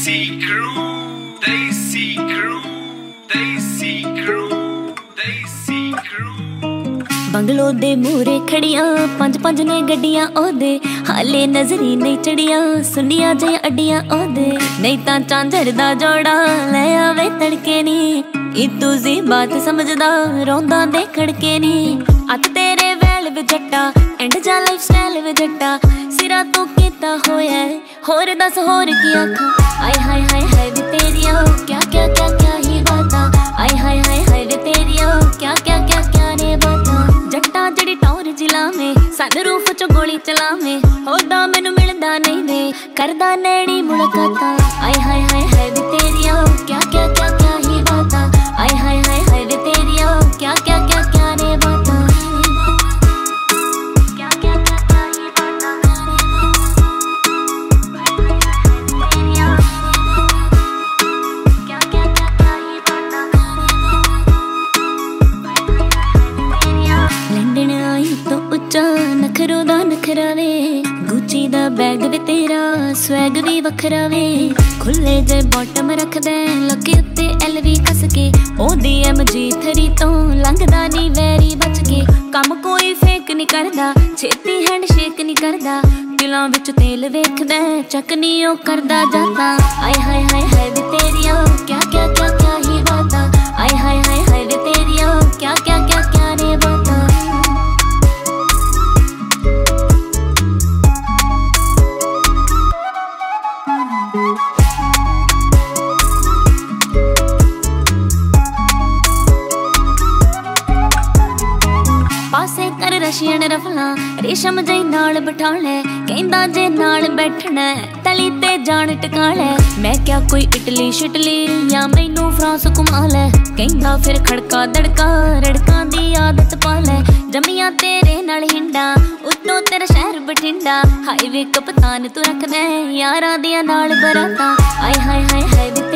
Desi Crew, Desi Crew, Desi Crew, Desi Crew। Bungalow दे मूरे खड़ियां पंज पंज ने गड्डियां ओदे, हाले नजरी नहीं चढ़ियां सुनिया जे अड्डियां ओदे। नहीं तां झांझर दा जोड़ा ले आवे तड़के नी, इतू जी बात समझदा रोंदा दे खड़के नी। अत तेरे वैल वे जट्टा एंड जा लाइफ स्टाइल वे जट्टा, सिरा तू कीता होया होर दस होर की आखा। आय हाय हाय हाय वे तेरिया क्या क्या क्या क्या ही बाता, आय हाय हाय हाय वे तेरिया क्या क्या क्या क्या ने बाता। जट्टा जड़ी टौर जिला में सनरूफ चो गोली चला में, होदा मैनू मिलदा नहीं वे करदा नैनी मुलाकाता। आय हाय हाय हाय वे तेरिया क्या क्या क्या क्या ही बाता, आय हाय हाय हाय वे तेरिया क्या क्या क्या क्या ने बाता। नखरो दा नखरा वे गुची दा बैग वे तेरा स्वैग भी वखरा वे। खुले जे बॉटम रख दे लके उत्ते LV कस के, ओदी MG थरी तो लंघदा नी वैरी बच के। कम कोई फेक नहीं करदा छेती हैंड शेक नहीं करदा, दिलां विच तेल वेखदा चक नी ओ करदा जाता। आय हाय हाय हाय वे तेरिया क्या क्या क्या क्या ही बाता, आय हाय हाय हाय वे तेरिया क्या क्या क्या क्या ने बाता। पासे कर रशियन रफला रेशम जई नाल बिठा ले, कहंदा जे नाल बैठना तली ते जान टिका ले। मैं क्या कोई इटली शिटली या मैनू फ्रांस घुमा ले, कहंदा फिर खड़का दड़का रड़का दी आदत पा ले। जमिया तेरे नाल हिंडा उत्तों तेरा शहर बठिंडा, हाईवे कप्तान तू रख दे यारां दियां नाल बराता। आय हाय हाय हाय